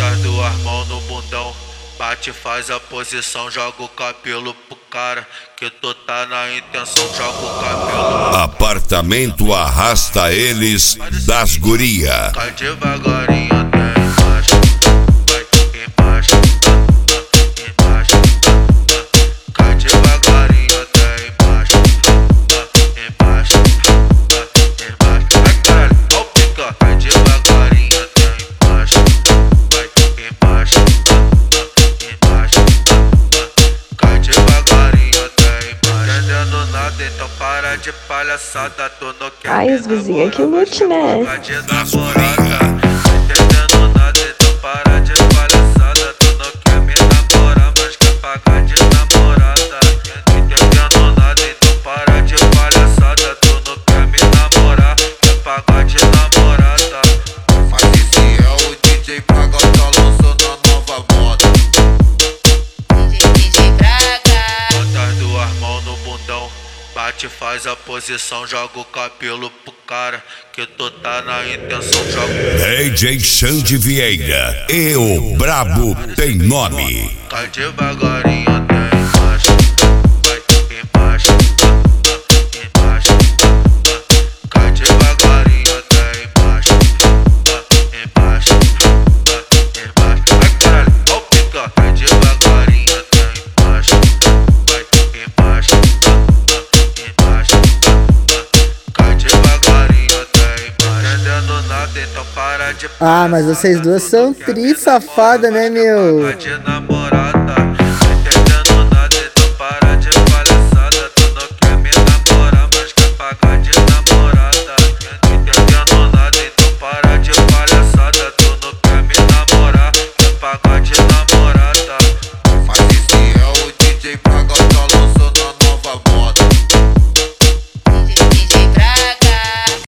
Bota as duas mãos no bundão, bate, faz a posição, joga o cabelo pro cara, que tu tá na intenção, joga o cabelo. Apartamento arrasta eles das guria. Cai devagarinho até embaixo, vai embaixo, embaixo. Cai devagarinho até embaixo, embaixo, embaixo. Ai caralho, ó o pica. Cai devagarinho até embaixo, vai embaixo, embaixo. Cai devagarinho até embaixo. Entendendo nada, então para de palhaçada, tu não quer. Ai, os vizinhos aqui lute, né? Das guria. Entendendo nada, então para de palhaçada. Tu não quer me namorar, mas quer pagar de namorada. Entendendo nada, então para de palhaçada. Tu não quer me namorar, quer pagar de namorada. Mas esse é o DJ Braga, tá lançando a nova moda. DJ Braga. Bota as duas mãos no bundão, bate, faz a posição, joga o cabelo pro cara, que tu tá na intenção, joga. DJ Xande Vieira e o Brabo tem nome. Cai devagarinho até embaixo, vai embaixo, embaixo. Cai devagarinho até embaixo, embaixo, embaixo. Ai caralho, ó o pica. Cai devagarinho até embaixo, vai embaixo, embaixo. Cai devagarinho até embaixo. Entendendo nada, então para de. Ah, mas vocês duas são tri safada, né, meu? Pagar de namorada.